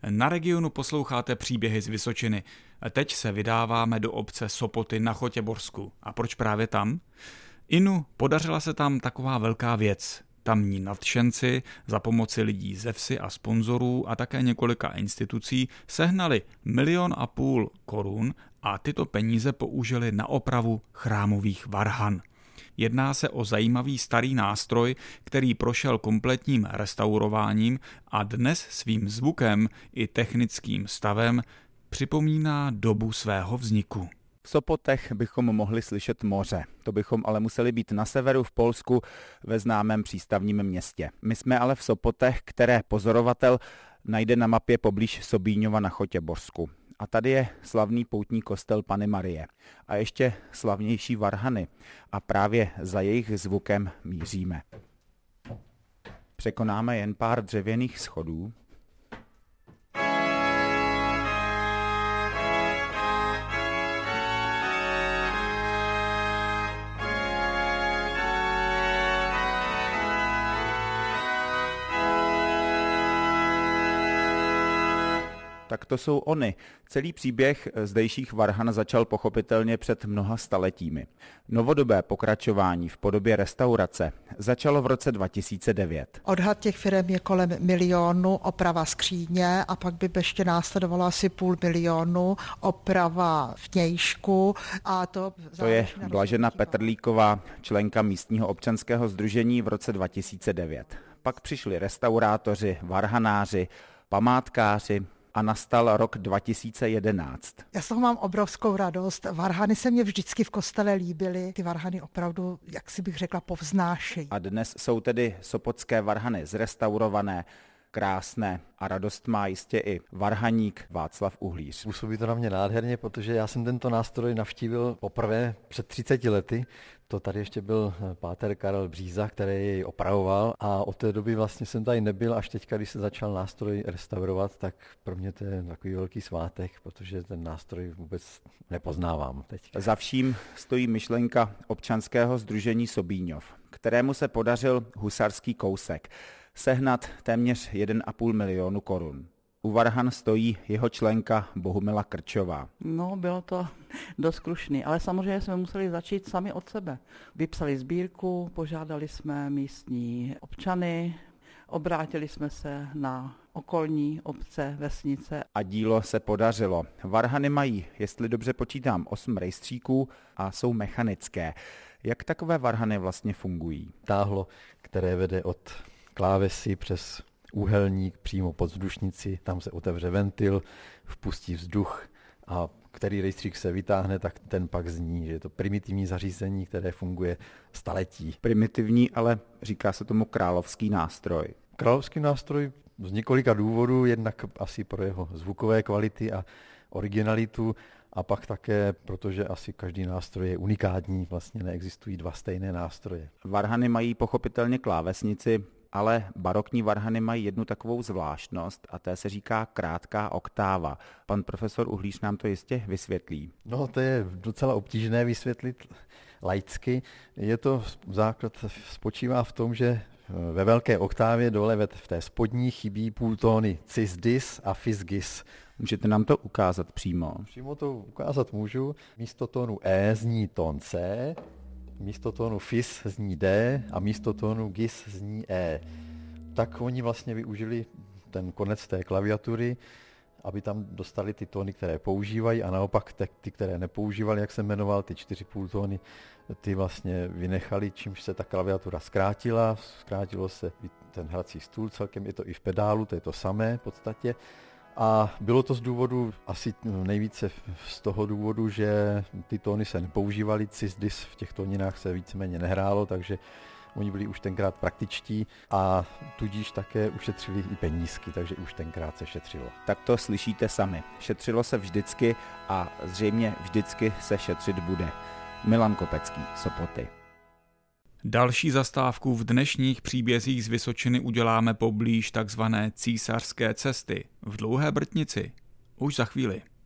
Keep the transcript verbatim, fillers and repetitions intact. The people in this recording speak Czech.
Na Regionu posloucháte příběhy z Vysočiny. Teď se vydáváme do obce Sopoty na Chotěborsku. A proč právě tam? Inu, podařila se tam taková velká věc. Tamní nadšenci za pomoci lidí ze vsi a sponzorů a také několika institucí sehnali milion a půl korun a tyto peníze použili na opravu chrámových varhan. Jedná se o zajímavý starý nástroj, který prošel kompletním restaurováním a dnes svým zvukem i technickým stavem připomíná dobu svého vzniku. V Sopotech bychom mohli slyšet moře. To bychom ale museli být na severu v Polsku ve známém přístavním městě. My jsme ale v Sopotech, které pozorovatel najde na mapě poblíž Sobíňova na Chotěborsku. A tady je slavný poutní kostel Panny Marie. A ještě slavnější varhany. A právě za jejich zvukem míříme. Překonáme jen pár dřevěných schodů. Tak to jsou ony. Celý příběh zdejších varhan začal pochopitelně před mnoha staletími. Novodobé pokračování v podobě restaurace začalo v roce dva tisíce devět. Odhad těch firem je kolem milionu, oprava skříně a pak by ještě následovalo asi půl milionu, oprava vnějšku. A to, to je Blažena Petrlíková, členka místního občanského sdružení v roce dva tisíce devět. Pak přišli restaurátoři, varhanáři, památkáři, a nastal rok dva tisíce jedenáct. Já z toho mám obrovskou radost. Varhany se mě vždycky v kostele líbily. Ty varhany opravdu, jak si bych řekla, povznášejí. A dnes jsou tedy sopotské varhany zrestaurované, krásné a radost má jistě i varhaník Václav Uhlíř. Působí to na mě nádherně, protože já jsem tento nástroj navštívil poprvé před třiceti lety. To tady ještě byl páter Karel Bříza, který jej opravoval a od té doby vlastně jsem tady nebyl, až teďka, když se začal nástroj restaurovat, tak pro mě to je takový velký svátek, protože ten nástroj vůbec nepoznávám teď. Za vším stojí myšlenka občanského sdružení Sobíňov, kterému se podařil husarský kousek sehnat téměř jeden a půl milionu korun. U varhan stojí jeho členka Bohumila Krčová. No, bylo to dost krušný, ale samozřejmě jsme museli začít sami od sebe. Vypsali sbírku, požádali jsme místní občany, obrátili jsme se na okolní obce, vesnice. A dílo se podařilo. Varhany mají, jestli dobře počítám, osm rejstříků a jsou mechanické. Jak takové varhany vlastně fungují? Táhlo, které vede od klávesy přes úhelník přímo pod vzdušnici, tam se otevře ventil, vpustí vzduch a který rejstřík se vytáhne, tak ten pak zní, že je to primitivní zařízení, které funguje staletí. Primitivní, ale říká se tomu královský nástroj. Královský nástroj z několika důvodů, jednak asi pro jeho zvukové kvality a originalitu, a pak také, protože asi každý nástroj je unikátní, vlastně neexistují dva stejné nástroje. Varhany mají pochopitelně klávesnici, ale barokní varhany mají jednu takovou zvláštnost a té se říká krátká oktáva. Pan profesor Uhlíř nám to jistě vysvětlí. No, to je docela obtížné vysvětlit laicky. Je to základ spočívá v tom, že ve velké oktávě dole v té spodní chybí půltóny cis dis a fis gis. Můžete nám to ukázat přímo? Přímo to ukázat můžu. Místo tónu E zní tón C, místo tónu fis zní D a místo tónu gis zní E. Tak oni vlastně využili ten konec té klaviatury, aby tam dostali ty tóny, které používají, a naopak ty, které nepoužívali, jak jsem jmenoval, ty čtyři půltóny, ty vlastně vynechali, čímž se ta klaviatura zkrátila, zkrátilo se i ten hrací stůl, celkem je to i v pedálu, to je to samé v podstatě. A bylo to z důvodu, asi nejvíce z toho důvodu, že ty tóny se nepoužívaly, cis dis v těch tóninách se víceméně nehrálo, takže oni byli už tenkrát praktičtí a tudíž také ušetřili i penízky, takže už tenkrát se šetřilo. Tak to slyšíte sami. Šetřilo se vždycky a zřejmě vždycky se šetřit bude. Milan Kopecký, Sopoty. Další zastávku v dnešních příbězích z Vysočiny uděláme poblíž takzvané Císařské cesty v Dlouhé Brtnici. Už za chvíli.